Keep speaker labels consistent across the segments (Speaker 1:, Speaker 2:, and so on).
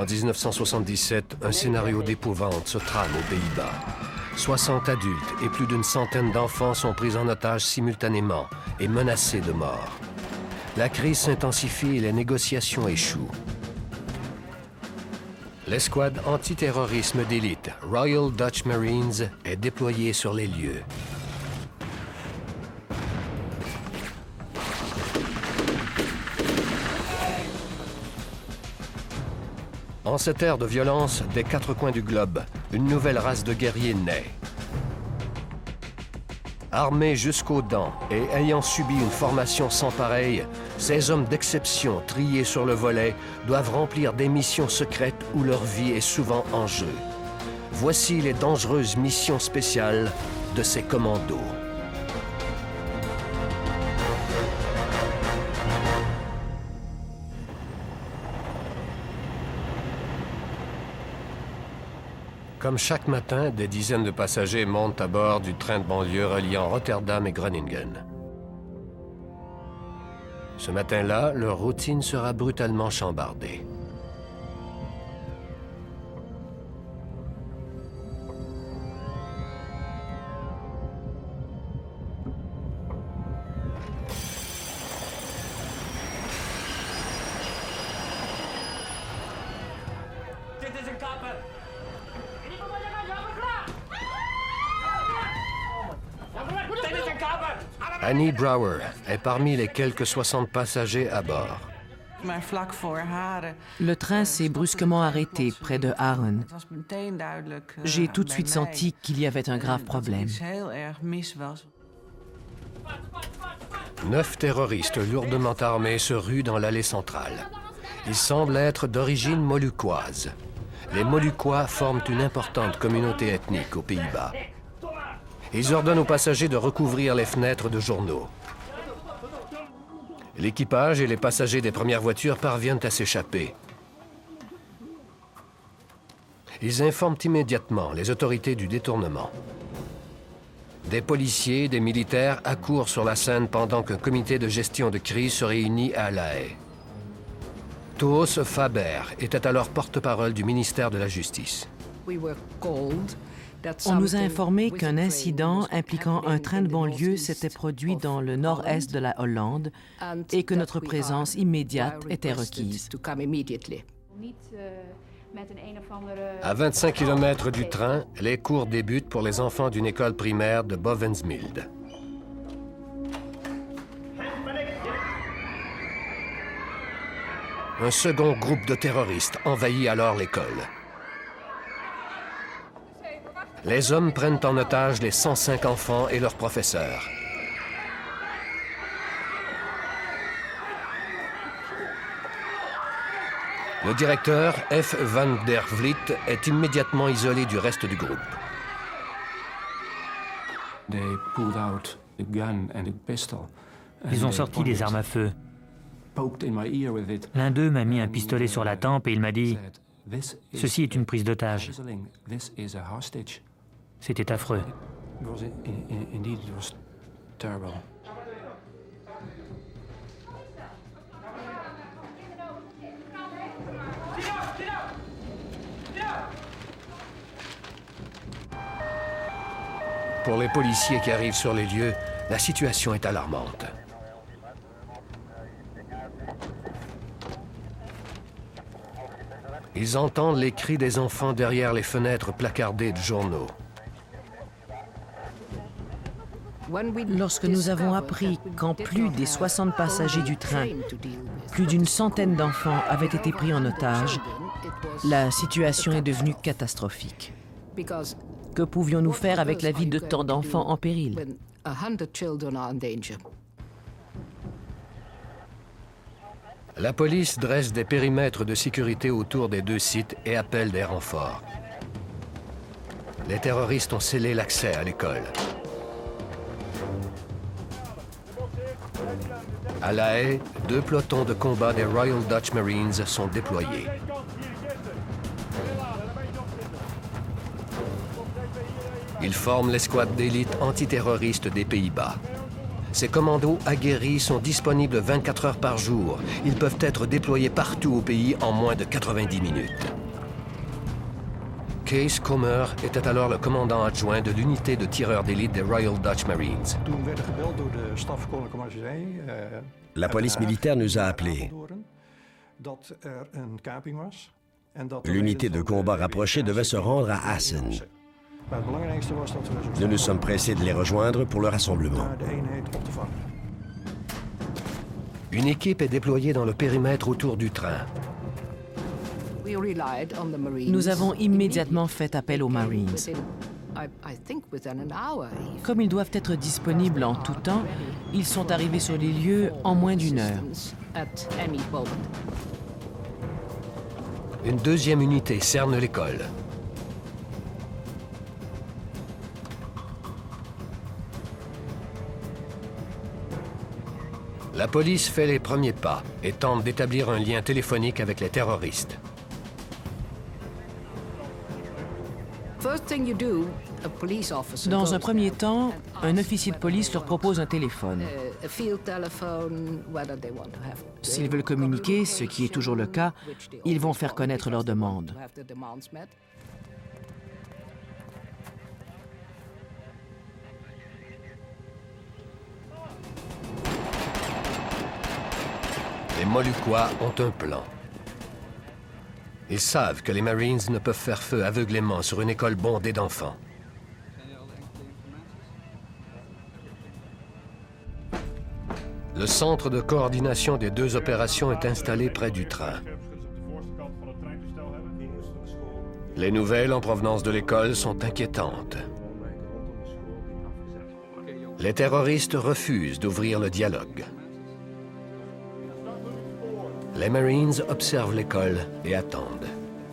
Speaker 1: En 1977, un scénario d'épouvante se trame aux Pays-Bas. 60 adultes et plus d'une centaine d'enfants sont pris en otage simultanément et menacés de mort. La crise s'intensifie et les négociations échouent. L'escouade antiterrorisme d'élite Royal Dutch Marines est déployée sur les lieux. En cette ère de violence, des quatre coins du globe, une nouvelle race de guerriers naît. Armés jusqu'aux dents et ayant subi une formation sans pareille, ces hommes d'exception, triés sur le volet, doivent remplir des missions secrètes où leur vie est souvent en jeu. Voici les dangereuses missions spéciales de ces commandos. Comme chaque matin, des dizaines de passagers montent à bord du train de banlieue reliant Rotterdam et Groningen. Ce matin-là, leur routine sera brutalement chambardée. Annie Brower est parmi les quelques 60 passagers à bord.
Speaker 2: Le train s'est brusquement arrêté près de Haren. J'ai tout de suite senti qu'il y avait un grave problème.
Speaker 1: 9 terroristes lourdement armés se ruent dans l'allée centrale. Ils semblent être d'origine moluccoise. Les Moluccois forment une importante communauté ethnique aux Pays-Bas. Ils ordonnent aux passagers de recouvrir les fenêtres de journaux. L'équipage et les passagers des premières voitures parviennent à s'échapper. Ils informent immédiatement les autorités du détournement. Des policiers, des militaires accourent sur la scène pendant qu'un comité de gestion de crise se réunit à La Haye. Toos Faber était alors porte-parole du ministère de la Justice.
Speaker 2: On nous a informé qu'un incident impliquant un train de banlieue s'était produit dans le nord-est de la Hollande et que notre présence immédiate était requise.
Speaker 1: À 25 km du train, les cours débutent pour les enfants d'une école primaire de Bovensmild. Un second groupe de terroristes envahit alors l'école. Les hommes prennent en otage les 105 enfants et leurs professeurs. Le directeur, F. van der Vliet, est immédiatement isolé du reste du groupe.
Speaker 3: Ils ont sorti des armes à feu. L'un d'eux m'a mis un pistolet sur la tempe et il m'a dit « Ceci est une prise d'otage ». C'était affreux.
Speaker 1: Pour les policiers qui arrivent sur les lieux, la situation est alarmante. Ils entendent les cris des enfants derrière les fenêtres placardées de journaux.
Speaker 2: Lorsque nous avons appris qu'en plus des 60 passagers du train, plus d'une centaine d'enfants avaient été pris en otage, la situation est devenue catastrophique. Que pouvions-nous faire avec la vie de tant d'enfants en péril?
Speaker 1: La police dresse des périmètres de sécurité autour des deux sites et appelle des renforts. Les terroristes ont scellé l'accès à l'école. À La Haye, 2 pelotons de combat des Royal Dutch Marines sont déployés. Ils forment l'escouade d'élite antiterroriste des Pays-Bas. Ces commandos aguerris sont disponibles 24 heures par jour. Ils peuvent être déployés partout au pays en moins de 90 minutes. Kees Kommer était alors le commandant adjoint de l'unité de tireurs d'élite des Royal Dutch Marines.
Speaker 4: La police militaire nous a appelés. L'unité de combat rapprochée devait se rendre à Assen. Nous nous sommes pressés de les rejoindre pour le rassemblement.
Speaker 1: Une équipe est déployée dans le périmètre autour du train.
Speaker 2: Nous avons immédiatement fait appel aux Marines. Comme ils doivent être disponibles en tout temps, ils sont arrivés sur les lieux en moins d'1 heure.
Speaker 1: Une deuxième unité cerne l'école. La police fait les premiers pas et tente d'établir un lien téléphonique avec les terroristes.
Speaker 2: Dans un premier temps, un officier de police leur propose un téléphone. S'ils veulent communiquer, ce qui est toujours le cas, ils vont faire connaître leur demande.
Speaker 1: Les Moluquois ont un plan. Ils savent que les Marines ne peuvent faire feu aveuglément sur une école bondée d'enfants. Le centre de coordination des deux opérations est installé près du train. Les nouvelles en provenance de l'école sont inquiétantes. Les terroristes refusent d'ouvrir le dialogue. Les Marines observent l'école et attendent.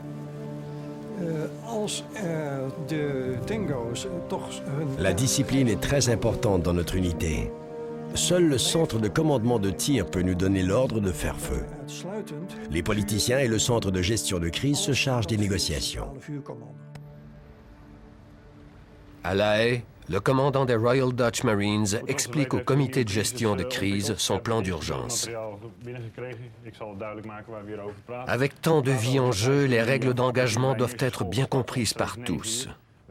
Speaker 4: La discipline est très importante dans notre unité. Seul le centre de commandement de tir peut nous donner l'ordre de faire feu. Les politiciens et le centre de gestion de crise se chargent des négociations.
Speaker 1: À La Haye, le commandant des Royal Dutch Marines explique au comité de gestion de crise son plan d'urgence. Avec tant de vie en jeu, les règles d'engagement doivent être bien comprises par tous.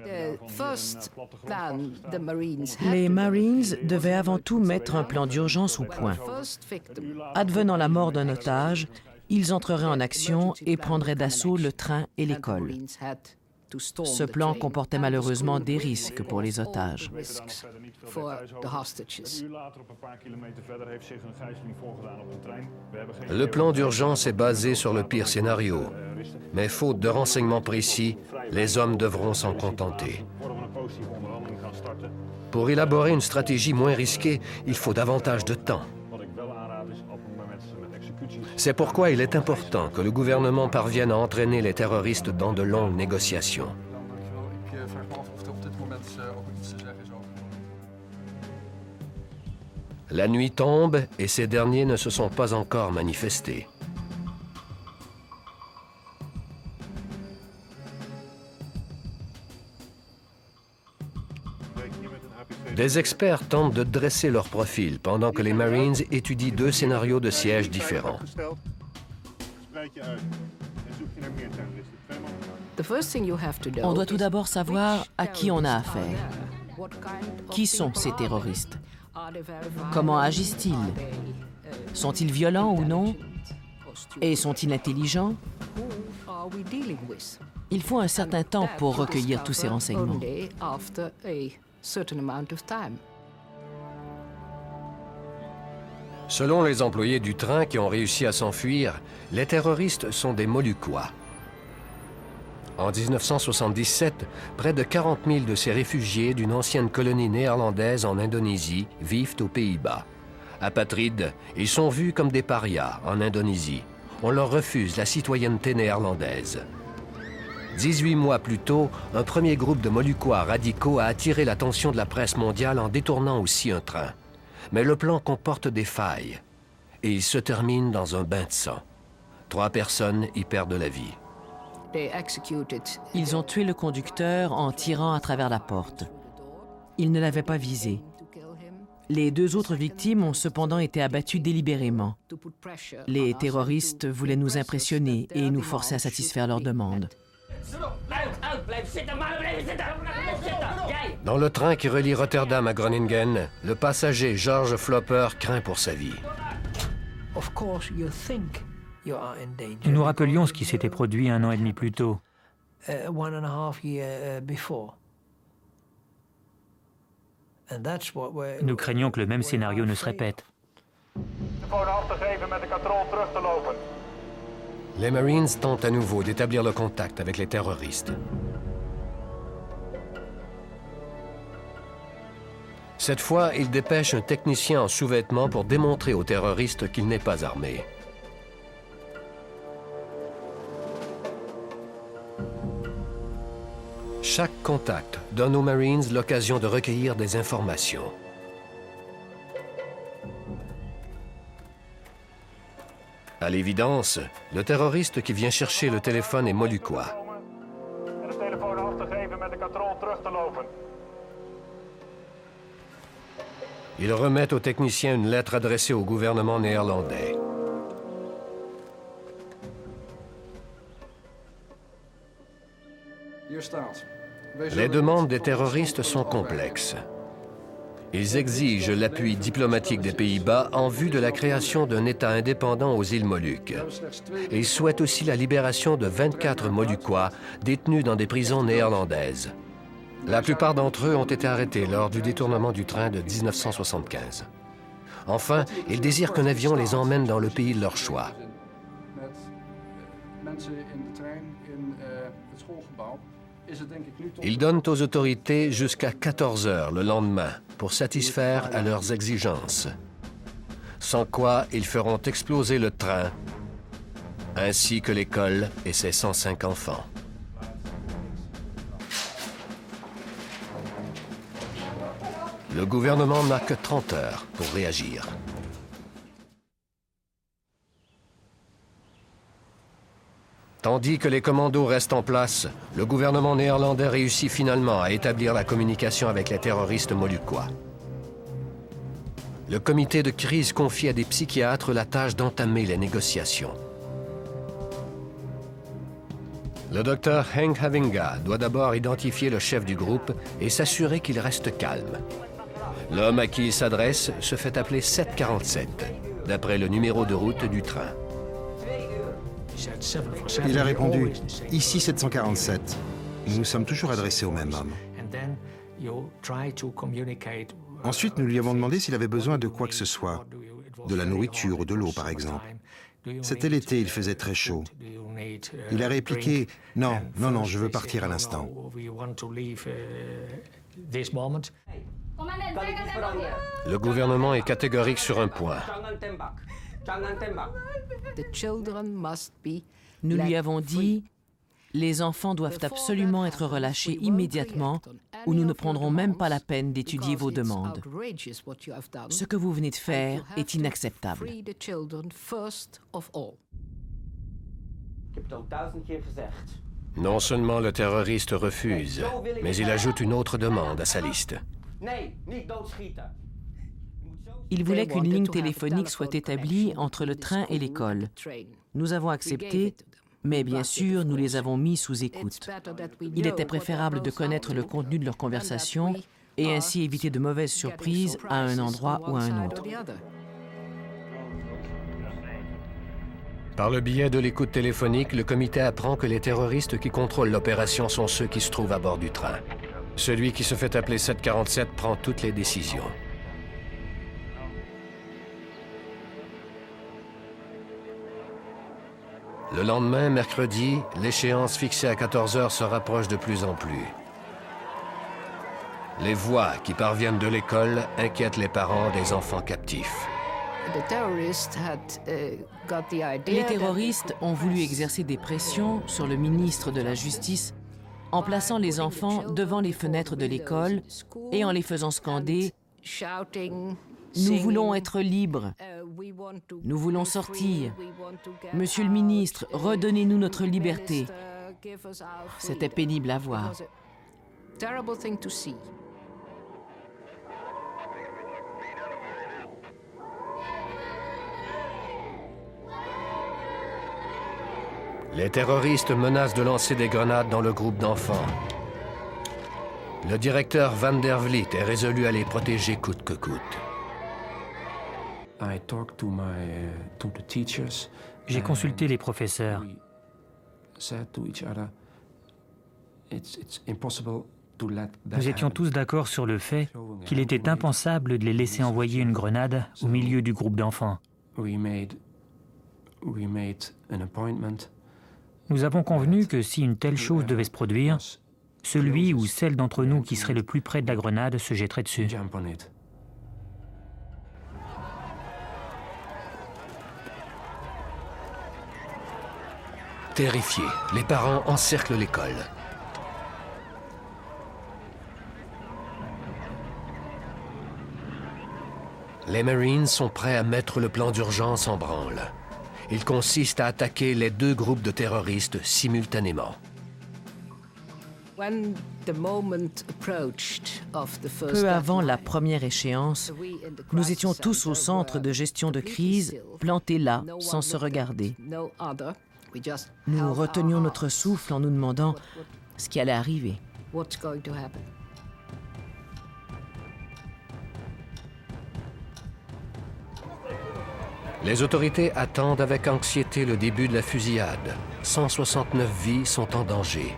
Speaker 2: Les Marines devaient avant tout mettre un plan d'urgence au point. Advenant la mort d'un otage, ils entreraient en action et prendraient d'assaut le train et l'école. Ce plan comportait malheureusement des risques pour les otages.
Speaker 1: Le plan d'urgence est basé sur le pire scénario, mais faute de renseignements précis, les hommes devront s'en contenter. Pour élaborer une stratégie moins risquée, il faut davantage de temps. C'est pourquoi il est important que le gouvernement parvienne à entraîner les terroristes dans de longues négociations. La nuit tombe et ces derniers ne se sont pas encore manifestés. Des experts tentent de dresser leur profil pendant que les Marines étudient deux scénarios de siège différents.
Speaker 2: On doit tout d'abord savoir à qui on a affaire. Qui sont ces terroristes? Comment agissent-ils? Sont-ils violents ou non? Et sont-ils intelligents? Il faut un certain temps pour recueillir tous ces renseignements.
Speaker 1: Selon les employés du train qui ont réussi à s'enfuir, les terroristes sont des Moluquois. En 1977, près de 40 000 de ces réfugiés d'une ancienne colonie néerlandaise en Indonésie vivent aux Pays-Bas. Apatrides, ils sont vus comme des parias en Indonésie. On leur refuse la citoyenneté néerlandaise. 18 mois plus tôt, un premier groupe de Moluquois radicaux a attiré l'attention de la presse mondiale en détournant aussi un train. Mais le plan comporte des failles et il se termine dans un bain de sang. 3 personnes y perdent la vie.
Speaker 2: Ils ont tué le conducteur en tirant à travers la porte. Ils ne l'avaient pas visé. Les 2 autres victimes ont cependant été abattues délibérément. Les terroristes voulaient nous impressionner et nous forcer à satisfaire leurs demandes.
Speaker 1: Dans le train qui relie Rotterdam à Groningen, le passager George Flopper craint pour sa vie.
Speaker 3: Nous nous rappelions ce qui s'était produit 1 an et demi plus tôt. Nous craignons que le même scénario ne se répète.
Speaker 1: Les Marines tentent à nouveau d'établir le contact avec les terroristes. Cette fois, ils dépêchent un technicien en sous-vêtements pour démontrer aux terroristes qu'il n'est pas armé. Chaque contact donne aux Marines l'occasion de recueillir des informations. À l'évidence, le terroriste qui vient chercher le téléphone est moluquois. Il remet au technicien une lettre adressée au gouvernement néerlandais. Les demandes des terroristes sont complexes. Ils exigent l'appui diplomatique des Pays-Bas en vue de la création d'un État indépendant aux îles Moluques. Ils souhaitent aussi la libération de 24 Moluquois détenus dans des prisons néerlandaises. La plupart d'entre eux ont été arrêtés lors du détournement du train de 1975. Enfin, ils désirent qu'un avion les emmène dans le pays de leur choix. Ils donnent aux autorités jusqu'à 14 heures le lendemain pour satisfaire à leurs exigences. Sans quoi, ils feront exploser le train, ainsi que l'école et ses 105 enfants. Le gouvernement n'a que 30 heures pour réagir. Tandis que les commandos restent en place, le gouvernement néerlandais réussit finalement à établir la communication avec les terroristes moluquois. Le comité de crise confie à des psychiatres la tâche d'entamer les négociations. Le docteur Henk Havinga doit d'abord identifier le chef du groupe et s'assurer qu'il reste calme. L'homme à qui il s'adresse se fait appeler 747, d'après le numéro de route du train.
Speaker 5: Il a répondu « Ici 747 ». Nous nous sommes toujours adressés au même homme. Ensuite, nous lui avons demandé s'il avait besoin de quoi que ce soit, de la nourriture ou de l'eau par exemple. C'était l'été, il faisait très chaud. Il a répliqué « Non, non, non, je veux partir à l'instant ».
Speaker 1: Le gouvernement est catégorique sur un point.
Speaker 2: Nous lui avons dit « Les enfants doivent absolument être relâchés immédiatement ou nous ne prendrons même pas la peine d'étudier vos demandes. Ce que vous venez de faire est inacceptable. »
Speaker 1: Non seulement le terroriste refuse, mais il ajoute une autre demande à sa liste.
Speaker 2: Il voulait qu'une ligne téléphonique soit établie entre le train et l'école. Nous avons accepté, mais bien sûr, nous les avons mis sous écoute. Il était préférable de connaître le contenu de leur conversation et ainsi éviter de mauvaises surprises à un endroit ou à un autre.
Speaker 1: Par le biais de l'écoute téléphonique, le comité apprend que les terroristes qui contrôlent l'opération sont ceux qui se trouvent à bord du train. Celui qui se fait appeler 747 prend toutes les décisions. Le lendemain, mercredi, l'échéance fixée à 14 heures se rapproche de plus en plus. Les voix qui parviennent de l'école inquiètent les parents des enfants captifs.
Speaker 2: Les terroristes ont voulu exercer des pressions sur le ministre de la Justice en plaçant les enfants devant les fenêtres de l'école et en les faisant scander « Nous voulons être libres. Nous voulons sortir. Monsieur le ministre, redonnez-nous notre liberté. » C'était pénible à voir.
Speaker 1: Les terroristes menacent de lancer des grenades dans le groupe d'enfants. Le directeur Van der Vliet est résolu à les protéger coûte que coûte.
Speaker 3: J'ai consulté les professeurs. Nous étions tous d'accord sur le fait qu'il était impensable de les laisser envoyer une grenade au milieu du groupe d'enfants. Nous avons convenu que si une telle chose devait se produire, celui ou celle d'entre nous qui serait le plus près de la grenade se jetterait dessus.
Speaker 1: Terrifiés, les parents encerclent l'école. Les Marines sont prêts à mettre le plan d'urgence en branle. Il consiste à attaquer les deux groupes de terroristes simultanément.
Speaker 2: Peu avant la première échéance, nous étions tous au centre de gestion de crise, plantés là, sans se regarder. Nous retenions notre souffle en nous demandant ce qui allait arriver.
Speaker 1: Les autorités attendent avec anxiété le début de la fusillade. 169 vies sont en danger.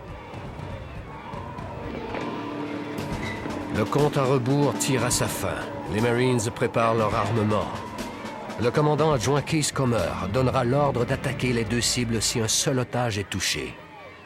Speaker 1: Le compte à rebours tire à sa fin. Les Marines préparent leur armement. Le commandant adjoint Keith Comer donnera l'ordre d'attaquer les deux cibles si un seul otage est touché.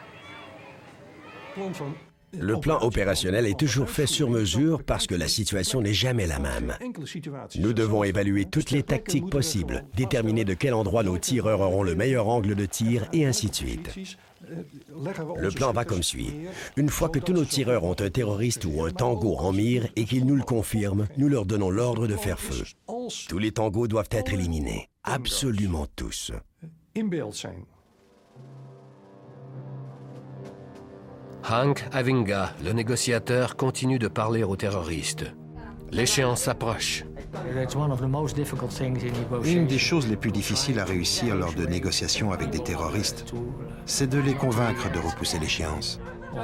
Speaker 4: Le plan opérationnel est toujours fait sur mesure parce que la situation n'est jamais la même. Nous devons évaluer toutes les tactiques possibles, déterminer de quel endroit nos tireurs auront le meilleur angle de tir et ainsi de suite. Le plan va comme suit. Une fois que tous nos tireurs ont un terroriste ou un tango en mire et qu'ils nous le confirment, nous leur donnons l'ordre de faire feu. Tous les tangos doivent être éliminés. Absolument tous.
Speaker 1: Hank Avinga, le négociateur, continue de parler aux terroristes. L'échéance s'approche.
Speaker 5: Une des choses les plus difficiles à réussir lors de négociations avec des terroristes, c'est de les convaincre de repousser l'échéance.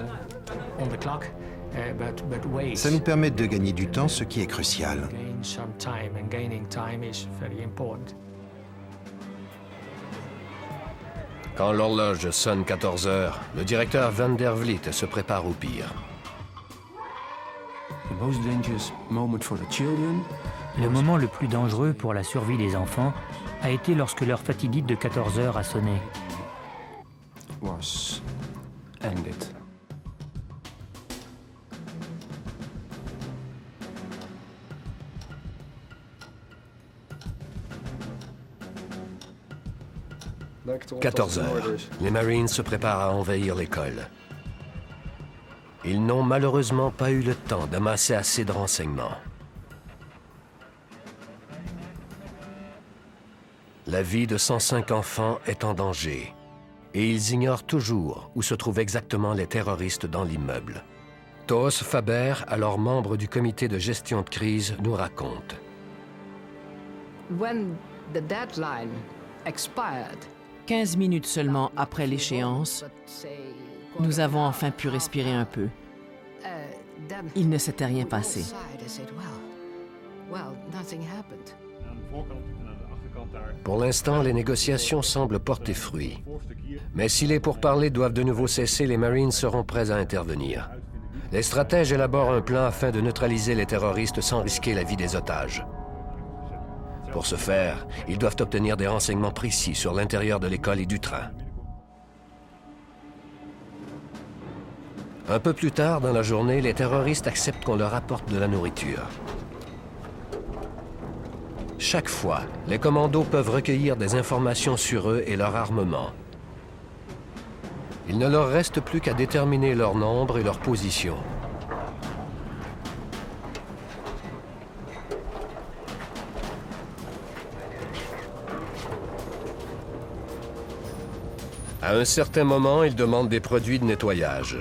Speaker 5: Ça nous permet de gagner du temps, ce qui est crucial.
Speaker 1: Quand l'horloge sonne 14 heures, le directeur Van der Vliet se prépare au pire.
Speaker 3: Le moment le plus dangereux pour la survie des enfants a été lorsque l'heure fatidique de 14 heures a sonné.
Speaker 1: « 14 heures. Les Marines se préparent à envahir l'école. Ils n'ont malheureusement pas eu le temps d'amasser assez de renseignements. La vie de 105 enfants est en danger et ils ignorent toujours où se trouvent exactement les terroristes dans l'immeuble. Toos Faber, alors membre du comité de gestion de crise, nous raconte.
Speaker 2: When the deadline expired, 15 minutes seulement après l'échéance, nous avons enfin pu respirer un peu. Il ne s'était rien passé.
Speaker 1: Pour l'instant, les négociations semblent porter fruit. Mais si les pourparlers doivent de nouveau cesser, les Marines seront prêts à intervenir. Les stratèges élaborent un plan afin de neutraliser les terroristes sans risquer la vie des otages. Pour ce faire, ils doivent obtenir des renseignements précis sur l'intérieur de l'école et du train. Un peu plus tard dans la journée, les terroristes acceptent qu'on leur apporte de la nourriture. Chaque fois, les commandos peuvent recueillir des informations sur eux et leur armement. Il ne leur reste plus qu'à déterminer leur nombre et leur position. À un certain moment, ils demandent des produits de nettoyage.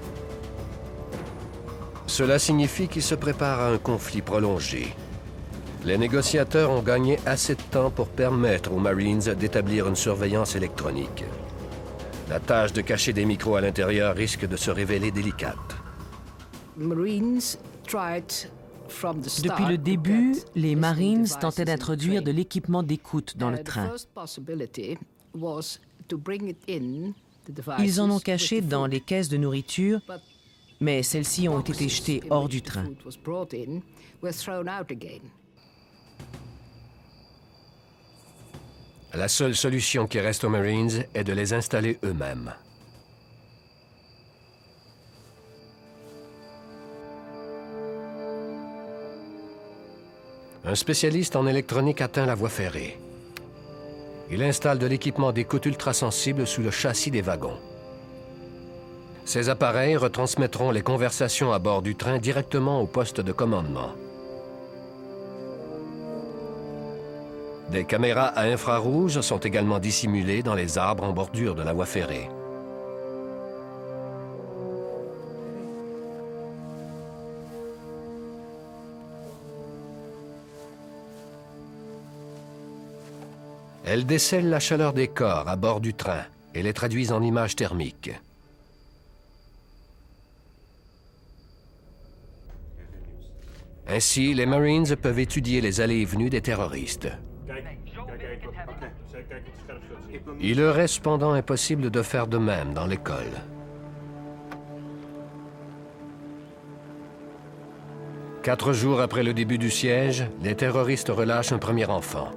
Speaker 1: Cela signifie qu'ils se préparent à un conflit prolongé. Les négociateurs ont gagné assez de temps pour permettre aux Marines d'établir une surveillance électronique. La tâche de cacher des micros à l'intérieur risque de se révéler délicate.
Speaker 2: Depuis le début, les Marines tentaient d'introduire de l'équipement d'écoute dans le train. Ils en ont caché dans les caisses de nourriture, mais celles-ci ont été jetées hors du train.
Speaker 1: La seule solution qui reste aux Marines est de les installer eux-mêmes. Un spécialiste en électronique atteint la voie ferrée. Il installe de l'équipement d'écoute ultrasensible sous le châssis des wagons. Ces appareils retransmettront les conversations à bord du train directement au poste de commandement. Des caméras à infrarouge sont également dissimulées dans les arbres en bordure de la voie ferrée. Elles décèlent la chaleur des corps à bord du train et les traduisent en images thermiques. Ainsi, les Marines peuvent étudier les allées et venues des terroristes. Il leur est cependant impossible de faire de même dans l'école. Quatre jours après le début du siège, les terroristes relâchent un premier enfant.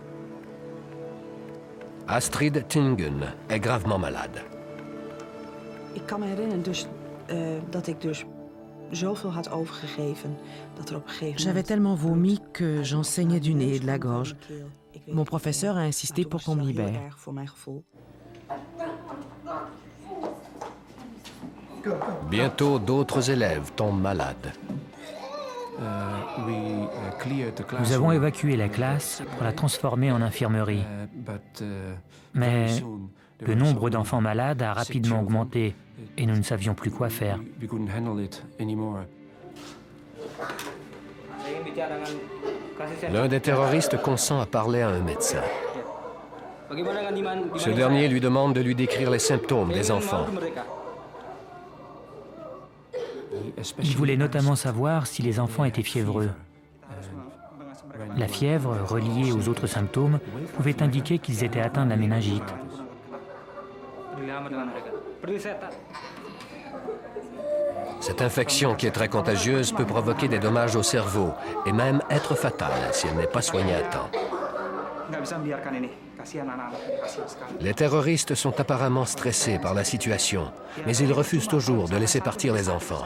Speaker 1: Astrid Tingen est gravement malade.
Speaker 6: Ik kan me herinneren dat ik zoveel had overgegeven dat er op een gegeven moment...
Speaker 2: J'avais tellement vomi que j'en saignais du nez et de la gorge. Mon professeur a insisté pour qu'on me libère.
Speaker 1: Bientôt, d'autres élèves tombent malades.
Speaker 3: Nous avons évacué la classe pour la transformer en infirmerie. Mais le nombre d'enfants malades a rapidement augmenté et nous ne savions plus quoi faire.
Speaker 1: L'un des terroristes consent à parler à un médecin. Ce dernier lui demande de lui décrire les symptômes des enfants.
Speaker 3: Il voulait notamment savoir si les enfants étaient fiévreux. La fièvre, reliée aux autres symptômes, pouvait indiquer qu'ils étaient atteints de la méningite.
Speaker 1: Cette infection, qui est très contagieuse, peut provoquer des dommages au cerveau et même être fatale si elle n'est pas soignée à temps. Les terroristes sont apparemment stressés par la situation, mais ils refusent toujours de laisser partir les enfants.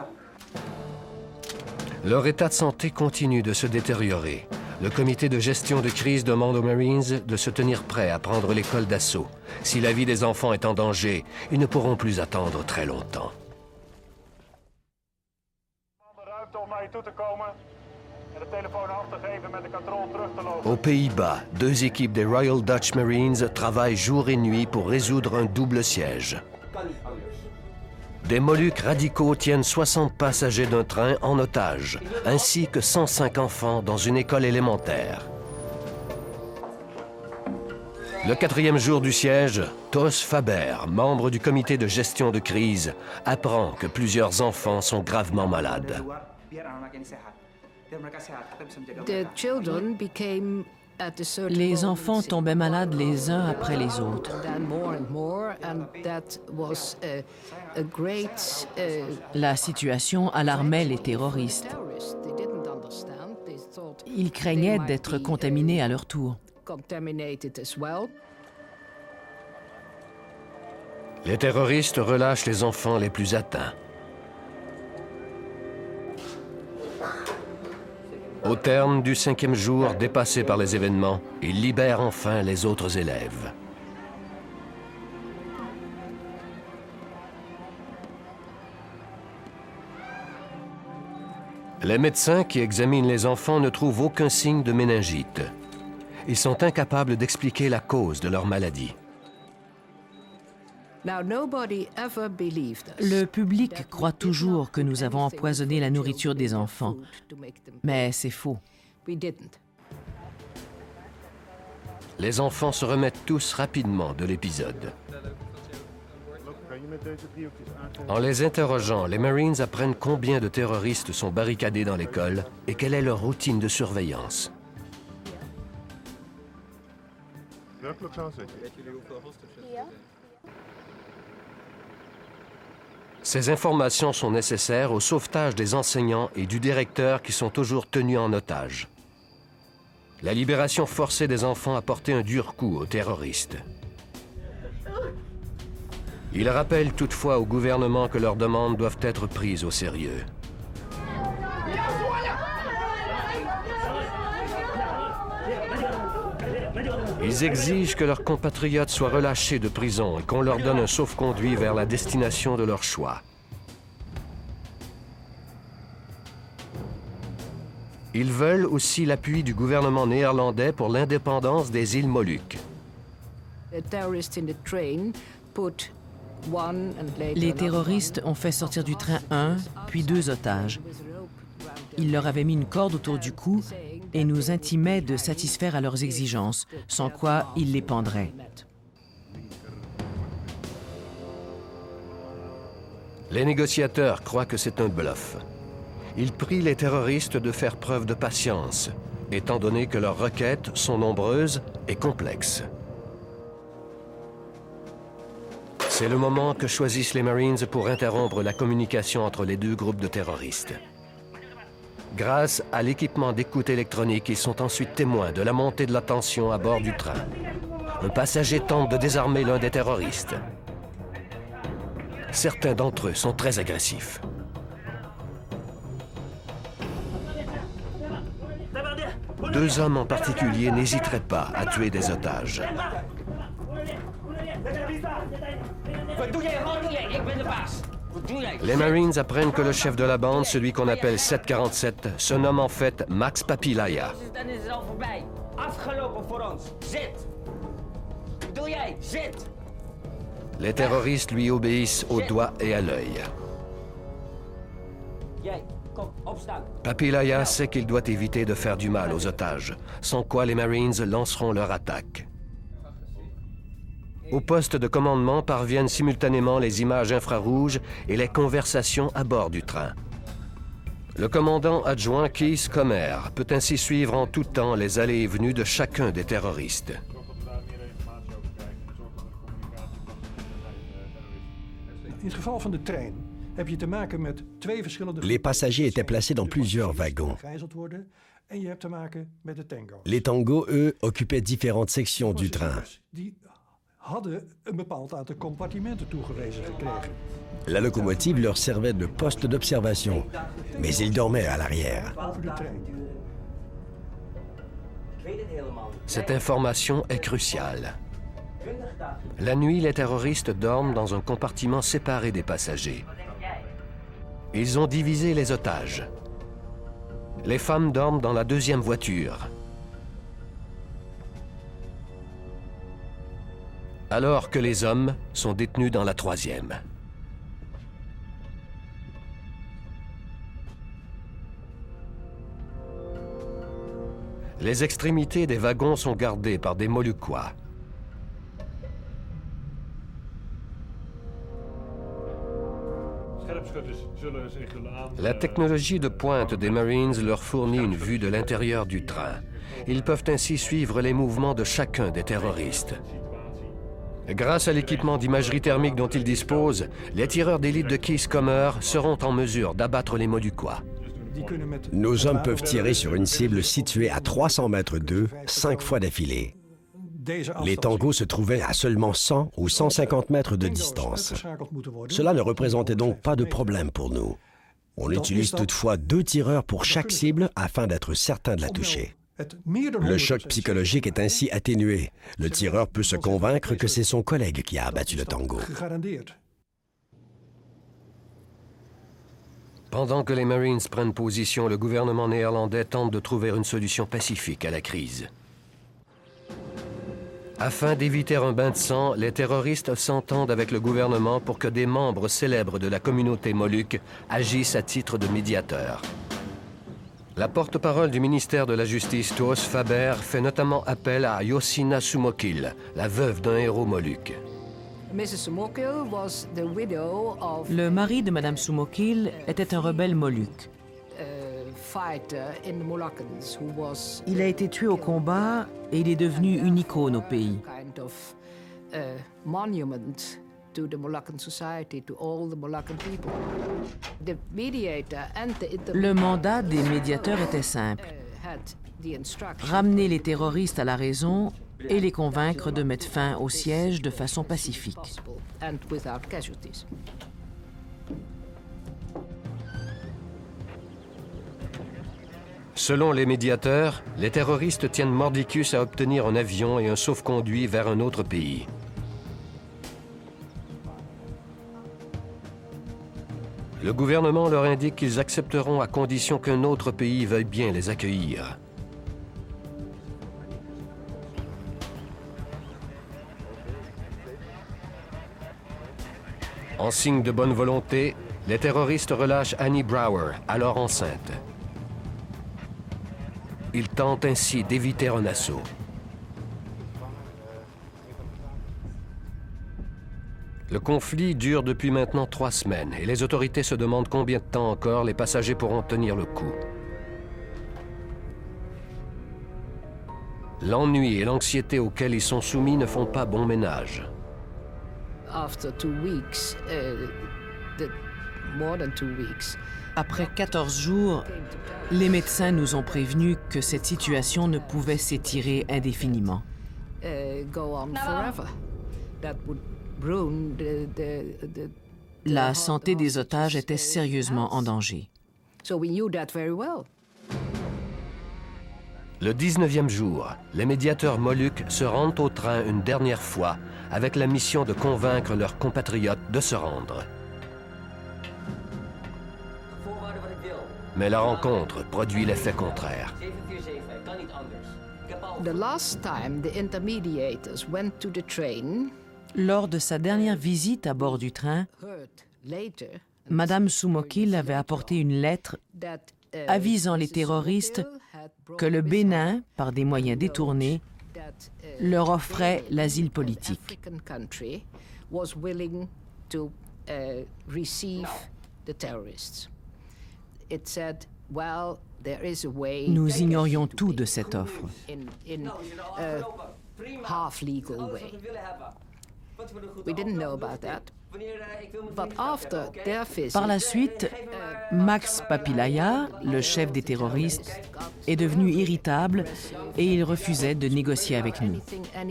Speaker 1: Leur état de santé continue de se détériorer. Le comité de gestion de crise demande aux Marines de se tenir prêts à prendre l'école d'assaut. Si la vie des enfants est en danger, ils ne pourront plus attendre très longtemps. Aux Pays-Bas, deux équipes des Royal Dutch Marines travaillent jour et nuit pour résoudre un double siège. Des Moluques radicaux tiennent 60 passagers d'un train en otage, ainsi que 105 enfants dans une école élémentaire. Le quatrième jour du siège, Tos Faber, membre du comité de gestion de crise, apprend que plusieurs enfants sont gravement malades.
Speaker 2: Les enfants tombaient malades les uns après les autres. La situation alarmait les terroristes. Ils craignaient d'être contaminés à leur tour.
Speaker 1: Les terroristes relâchent les enfants les plus atteints. Au terme du 5e jour, dépassé par les événements, ils libèrent enfin les autres élèves. Les médecins qui examinent les enfants ne trouvent aucun signe de méningite. Ils sont incapables d'expliquer la cause de leur maladie.
Speaker 2: Le public croit toujours que nous avons empoisonné la nourriture des enfants, mais c'est faux.
Speaker 1: Les enfants se remettent tous rapidement de l'épisode. En les interrogeant, les Marines apprennent combien de terroristes sont barricadés dans l'école et quelle est leur routine de surveillance. Ces informations sont nécessaires au sauvetage des enseignants et du directeur qui sont toujours tenus en otage. La libération forcée des enfants a porté un dur coup aux terroristes. Ils rappellent toutefois au gouvernement que leurs demandes doivent être prises au sérieux. Ils exigent que leurs compatriotes soient relâchés de prison et qu'on leur donne un sauf-conduit vers la destination de leur choix. Ils veulent aussi l'appui du gouvernement néerlandais pour l'indépendance des îles Moluques.
Speaker 2: Les terroristes ont fait sortir du train un, puis deux otages. Ils leur avaient mis une corde autour du cou et nous intimaient de satisfaire à leurs exigences, sans quoi ils les pendraient.
Speaker 1: Les négociateurs croient que c'est un bluff. Ils prient les terroristes de faire preuve de patience, étant donné que leurs requêtes sont nombreuses et complexes. C'est le moment que choisissent les Marines pour interrompre la communication entre les deux groupes de terroristes. Grâce à l'équipement d'écoute électronique, ils sont ensuite témoins de la montée de la tension à bord du train. Un passager tente de désarmer l'un des terroristes. Certains d'entre eux sont très agressifs. Deux hommes en particulier n'hésiteraient pas à tuer des otages. Les Marines apprennent que le chef de la bande, celui qu'on appelle 747, se nomme en fait Max Papilaya. Les terroristes lui obéissent au doigt et à l'œil. Papilaya sait qu'il doit éviter de faire du mal aux otages, sans quoi les Marines lanceront leur attaque. Au poste de commandement parviennent simultanément les images infrarouges et les conversations à bord du train. Le commandant adjoint Kees Comer peut ainsi suivre en tout temps les allées et venues de chacun des terroristes.
Speaker 4: Les passagers étaient placés dans plusieurs wagons. Les tangos, eux, occupaient différentes sections du train. La locomotive leur servait de poste d'observation, mais ils dormaient à l'arrière.
Speaker 1: Cette information est cruciale. La nuit, les terroristes dorment dans un compartiment séparé des passagers. Ils ont divisé les otages. Les femmes dorment dans la deuxième voiture. Alors que les hommes sont détenus dans la troisième. Les extrémités des wagons sont gardées par des Moluquois. La technologie de pointe des Marines leur fournit une vue de l'intérieur du train. Ils peuvent ainsi suivre les mouvements de chacun des terroristes. Grâce à l'équipement d'imagerie thermique dont ils disposent, les tireurs d'élite de Kees Comer seront en mesure d'abattre les Moluquois.
Speaker 4: Nos hommes peuvent tirer sur une cible située à 300 mètres d'eux, 5 fois d'affilée. Les tangos se trouvaient à seulement 100 ou 150 mètres de distance. Cela ne représentait donc pas de problème pour nous. On utilise toutefois 2 tireurs pour chaque cible afin d'être certain de la toucher. Le choc psychologique est ainsi atténué. Le tireur peut se convaincre que c'est son collègue qui a abattu le tango.
Speaker 1: Pendant que les Marines prennent position, le gouvernement néerlandais tente de trouver une solution pacifique à la crise. Afin d'éviter un bain de sang, les terroristes s'entendent avec le gouvernement pour que des membres célèbres de la communauté moluque agissent à titre de médiateurs. La porte-parole du ministère de la Justice, Toos Faber, fait notamment appel à Yossina Sumokil, la veuve d'un héros moluque.
Speaker 2: Le mari de Madame Sumokil était un rebelle moluque. Il a été tué au combat et il est devenu une icône au pays. Le mandat des médiateurs était simple: ramener les terroristes à la raison et les convaincre de mettre fin au siège de façon pacifique.
Speaker 1: Selon les médiateurs, les terroristes tiennent Mordicus à obtenir un avion et un sauf-conduit vers un autre pays. Le gouvernement leur indique qu'ils accepteront à condition qu'un autre pays veuille bien les accueillir. En signe de bonne volonté, les terroristes relâchent Annie Brower, alors enceinte. Ils tentent ainsi d'éviter un assaut. Le conflit dure depuis maintenant 3 semaines et les autorités se demandent combien de temps encore les passagers pourront tenir le coup. L'ennui et l'anxiété auxquels ils sont soumis ne font pas bon ménage.
Speaker 2: Après 14 jours, les médecins nous ont prévenus que cette situation ne pouvait s'étirer indéfiniment. La santé des otages était sérieusement en danger.
Speaker 1: Le 19e jour, les médiateurs moluques se rendent au train une dernière fois avec la mission de convaincre leurs compatriotes de se rendre. Mais la rencontre produit l'effet contraire.
Speaker 2: Lors de sa dernière visite à bord du train, Madame Sumokil avait apporté une lettre avisant les terroristes que le Bénin, par des moyens détournés, leur offrait l'asile politique. Nous ignorions tout de cette offre. Par la suite, Max Papilaya, le chef des terroristes, est devenu irritable et il refusait de négocier avec nous.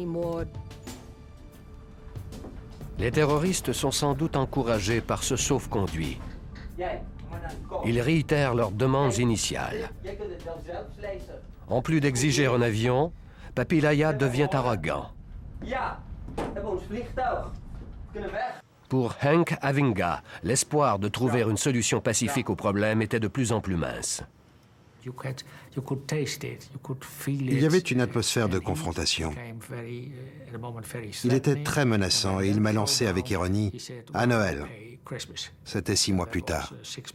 Speaker 1: Les terroristes sont sans doute encouragés par ce sauf-conduit. Ils réitèrent leurs demandes initiales. En plus d'exiger un avion, Papilaya devient arrogant. Pour Henk Avinga, l'espoir de trouver une solution pacifique au problème était de plus en plus mince.
Speaker 5: Il y avait une atmosphère de confrontation. Il était très menaçant et il m'a lancé avec ironie « à Noël ». C'était 6 mois plus tard.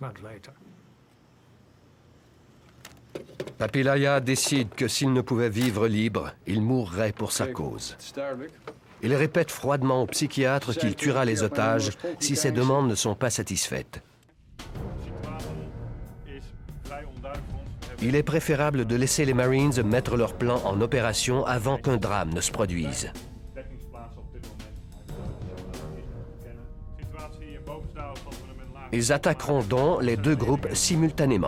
Speaker 1: Papilaya décide que s'il ne pouvait vivre libre, il mourrait pour sa cause. Il répète froidement au psychiatre qu'il tuera les otages si ses demandes ne sont pas satisfaites. Il est préférable de laisser les Marines mettre leur plan en opération avant qu'un drame ne se produise. Ils attaqueront donc les 2 groupes simultanément.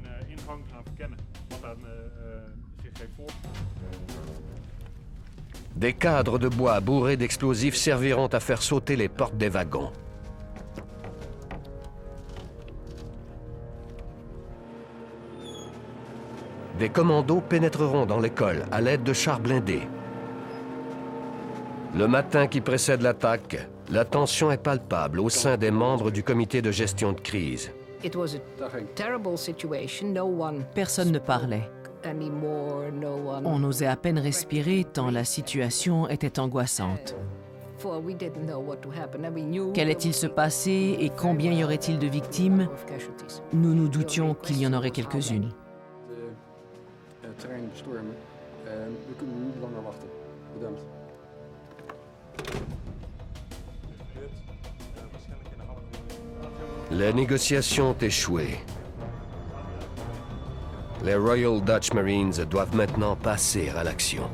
Speaker 1: Des cadres de bois bourrés d'explosifs serviront à faire sauter les portes des wagons. Des commandos pénétreront dans l'école à l'aide de chars blindés. Le matin qui précède l'attaque, la tension est palpable au sein des membres du comité de gestion de crise.
Speaker 2: Personne ne parlait. On n'osait à peine respirer tant la situation était angoissante. Qu'allait-il se passer et combien y aurait-il de victimes? Nous nous doutions qu'il y en aurait quelques-unes.
Speaker 7: terrein bestormen. We kunnen niet langer wachten. Bedankt.
Speaker 1: Les négociations ont échoué. Les Royal Dutch Marines doivent maintenant passer à l'action.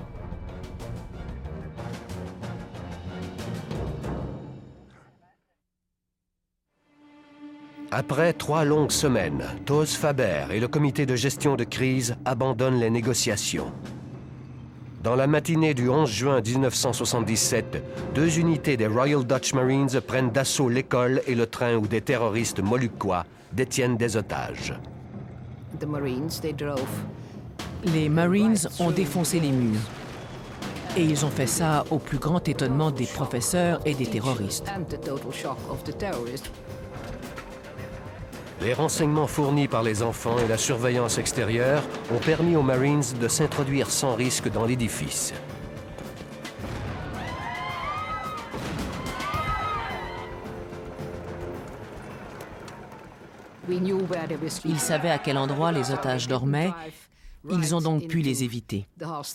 Speaker 1: Après 3 longues semaines, Toos Faber et le comité de gestion de crise abandonnent les négociations. Dans la matinée du 11 juin 1977, 2 unités des Royal Dutch Marines prennent d'assaut l'école et le train où des terroristes moluccois détiennent des otages.
Speaker 2: Les Marines ont défoncé les murs. Et ils ont fait ça au plus grand étonnement des professeurs et des terroristes.
Speaker 1: Les renseignements fournis par les enfants et la surveillance extérieure ont permis aux Marines de s'introduire sans risque dans l'édifice.
Speaker 2: Ils savaient à quel endroit les otages dormaient. Ils ont donc pu les éviter.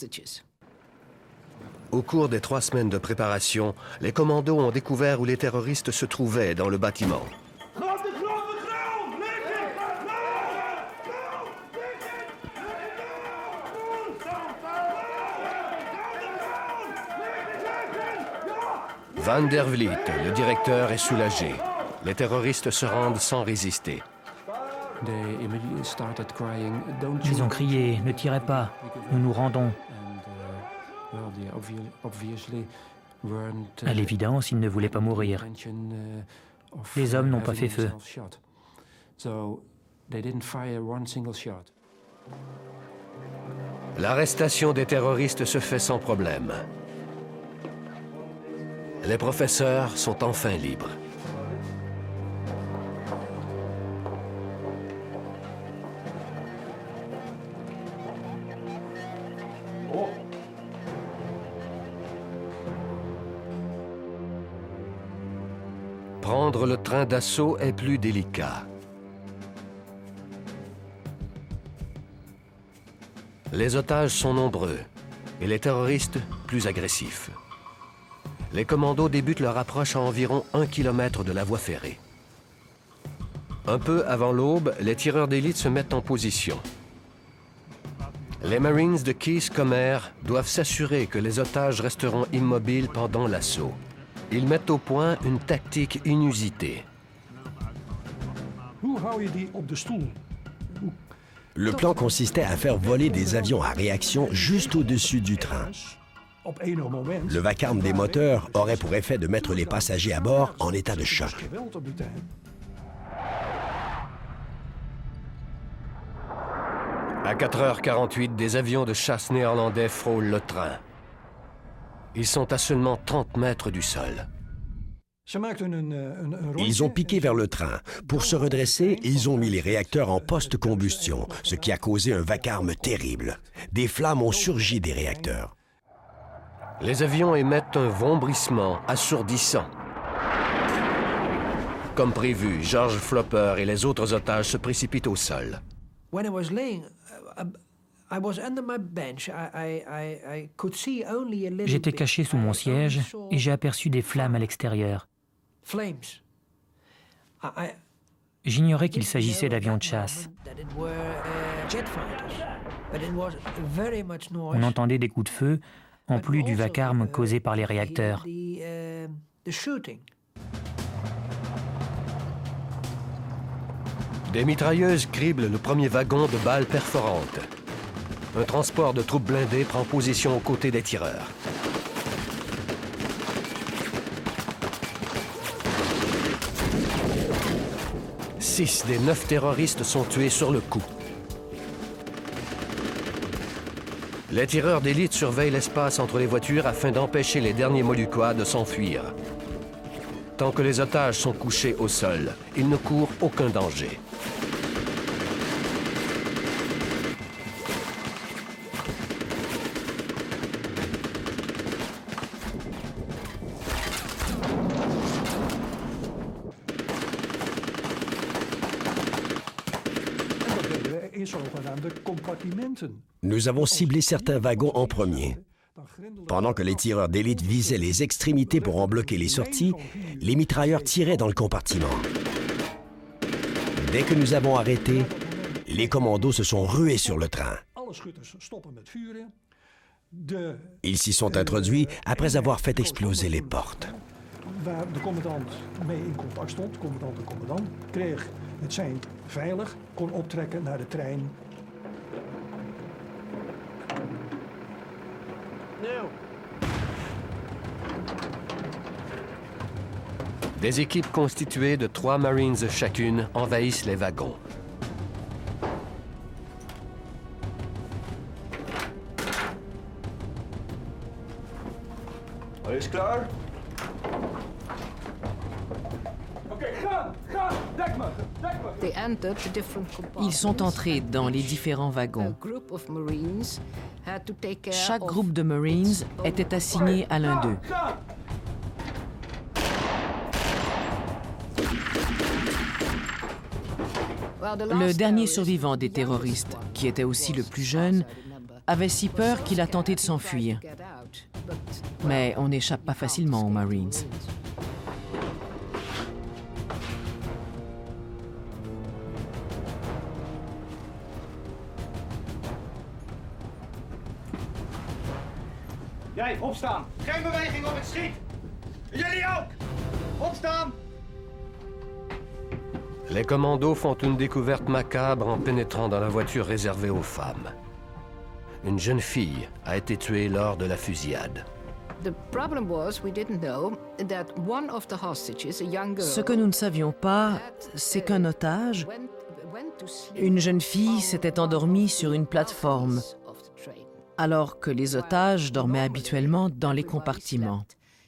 Speaker 1: Au cours des 3 semaines de préparation, les commandos ont découvert où les terroristes se trouvaient dans le bâtiment. Van der Vliet, le directeur, est soulagé. Les terroristes se rendent sans résister.
Speaker 3: Ils ont crié « Ne tirez pas, nous nous rendons ». À l'évidence, ils ne voulaient pas mourir. Les hommes n'ont pas fait feu.
Speaker 1: L'arrestation des terroristes se fait sans problème. Les professeurs sont enfin libres. Prendre le train d'assaut est plus délicat. Les otages sont nombreux et les terroristes plus agressifs. Les commandos débutent leur approche à environ 1 kilomètre de la voie ferrée. Un peu avant l'aube, les tireurs d'élite se mettent en position. Les Marines de Kees Comer doivent s'assurer que les otages resteront immobiles pendant l'assaut. Ils mettent au point une tactique inusitée.
Speaker 4: Le plan consistait à faire voler des avions à réaction juste au-dessus du train. Le vacarme des moteurs aurait pour effet de mettre les passagers à bord en état de choc.
Speaker 1: À 4h48, des avions de chasse néerlandais frôlent le train. Ils sont à seulement 30 mètres du sol.
Speaker 4: Ils ont piqué vers le train. Pour se redresser, ils ont mis les réacteurs en post-combustion, ce qui a causé un vacarme terrible. Des flammes ont surgi des réacteurs.
Speaker 1: Les avions émettent un vombrissement assourdissant. Comme prévu, George Flopper et les autres otages se précipitent au sol.
Speaker 3: J'étais caché sous mon siège et j'ai aperçu des flammes à l'extérieur. J'ignorais qu'il s'agissait d'avions de chasse. On entendait des coups de feu, en plus du vacarme causé par les réacteurs.
Speaker 1: Des mitrailleuses criblent le premier wagon de balles perforantes. Un transport de troupes blindées prend position aux côtés des tireurs. Six des 9 terroristes sont tués sur le coup. Les tireurs d'élite surveillent l'espace entre les voitures afin d'empêcher les derniers Moluccois de s'enfuir. Tant que les otages sont couchés au sol, ils ne courent aucun danger.
Speaker 4: Nous avons ciblé certains wagons en premier. Pendant que les tireurs d'élite visaient les extrémités pour en bloquer les sorties, les mitrailleurs tiraient dans le compartiment. Dès que nous avons arrêté, les commandos se sont rués sur le train. Ils s'y sont introduits après avoir fait exploser les portes.
Speaker 8: Waar de commandant mee in contact stond, commandant en commandant, kreeg het sein veilig, kon optrekken naar de trein.
Speaker 1: Des équipes constituées de 3 Marines chacune envahissent les wagons.
Speaker 7: Alles klaar?
Speaker 2: Ils sont entrés dans les différents wagons. Chaque groupe de Marines était assigné à l'un d'eux. Le dernier survivant des terroristes, qui était aussi le plus jeune, avait si peur qu'il a tenté de s'enfuir. Mais on n'échappe pas facilement aux Marines.
Speaker 9: Jij, opstaan. Geen beweging op het schiet. Jullie ook. Opstaan.
Speaker 1: Les commandos font une découverte macabre en pénétrant dans la voiture réservée aux femmes. Une jeune fille a été tuée lors de la fusillade.
Speaker 2: Ce que nous ne savions pas, c'est qu'un otage, une jeune fille, s'était endormie sur une plateforme, alors que les otages dormaient habituellement dans les compartiments.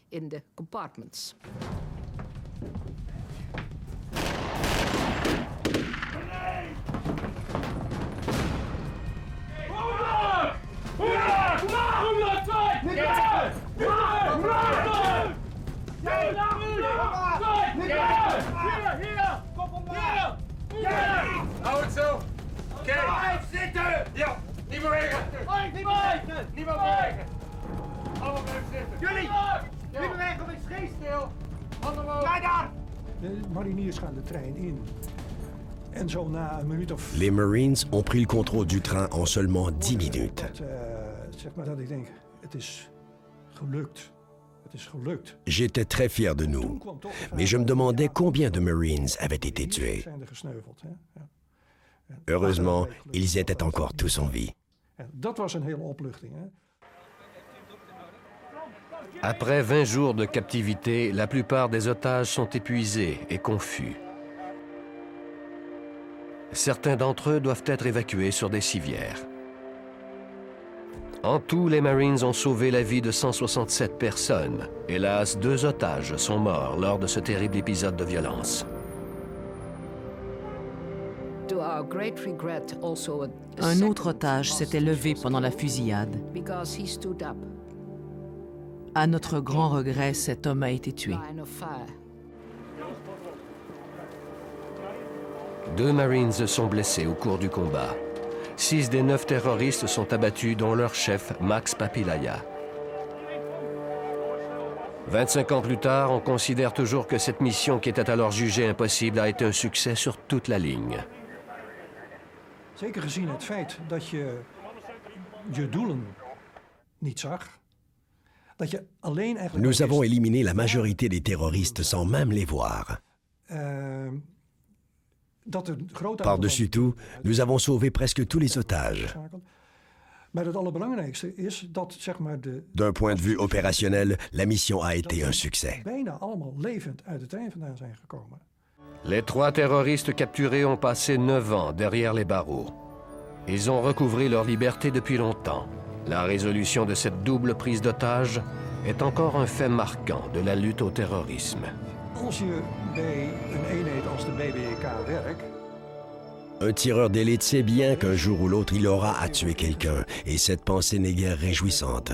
Speaker 9: Hou het zo. Oké. Blijf zitten. Ja, niet bewegen. Niet bewegen. Niet bewegen. Allemaal blijven zitten. Jullie, niet bewegen, ik schiet stil. Handen omhoog. Kijk daar.
Speaker 8: De mariniers gaan de trein in. En zo na een minuut of...
Speaker 4: Les Marines ont pris le contrôle du train en seulement 10 minutes.
Speaker 8: Zeg maar dat ik denk, het is gelukt.
Speaker 4: J'étais très fier de nous, mais je me demandais combien de Marines avaient été tués. Heureusement, ils étaient encore tous en vie.
Speaker 1: Après 20 jours de captivité, la plupart des otages sont épuisés et confus. Certains d'entre eux doivent être évacués sur des civières. En tout, les Marines ont sauvé la vie de 167 personnes. Hélas, 2 otages sont morts lors de ce terrible épisode de violence.
Speaker 2: Un autre otage s'était levé pendant la fusillade. À notre grand regret, cet homme a été tué.
Speaker 1: 2 Marines sont blessés au cours du combat. 6 des 9 terroristes sont abattus, dont leur chef, Max Papilaya. 25 ans plus tard, on considère toujours que cette mission, qui était alors jugée impossible, a été un succès sur toute la ligne.
Speaker 8: Zeker gezien het feit dat je je doelen niet zag.
Speaker 4: Nous avons éliminé la majorité des terroristes sans même les voir. Par-dessus tout, nous avons sauvé presque tous les otages. D'un point de vue opérationnel, la mission a été un succès.
Speaker 1: Les 3 terroristes capturés ont passé 9 ans derrière les barreaux. Ils ont recouvré leur liberté depuis longtemps. La résolution de cette double prise d'otage est encore un fait marquant de la lutte au terrorisme.
Speaker 4: Un tireur d'élite sait bien qu'un jour ou l'autre, il aura à tuer quelqu'un, et cette pensée n'est guère réjouissante.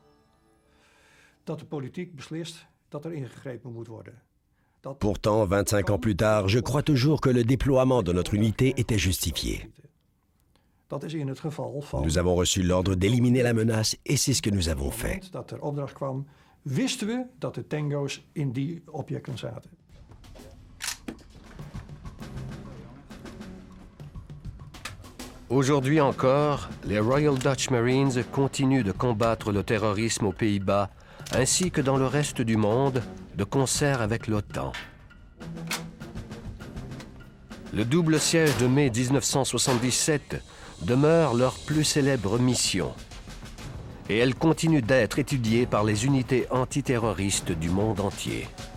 Speaker 4: Pourtant, 25 ans plus tard, je crois toujours que le déploiement de notre unité était justifié.
Speaker 5: Nous avons reçu l'ordre d'éliminer la menace et c'est ce que nous avons fait.
Speaker 8: Wisten we dat de tango's in die objecten zaten.
Speaker 1: Aujourd'hui encore, les Royal Dutch Marines continuent de combattre le terrorisme aux Pays-Bas, ainsi que dans le reste du monde, de concert avec l'OTAN. Le double siège de mai 1977 demeure leur plus célèbre mission. Et elle continue d'être étudiée par les unités antiterroristes du monde entier.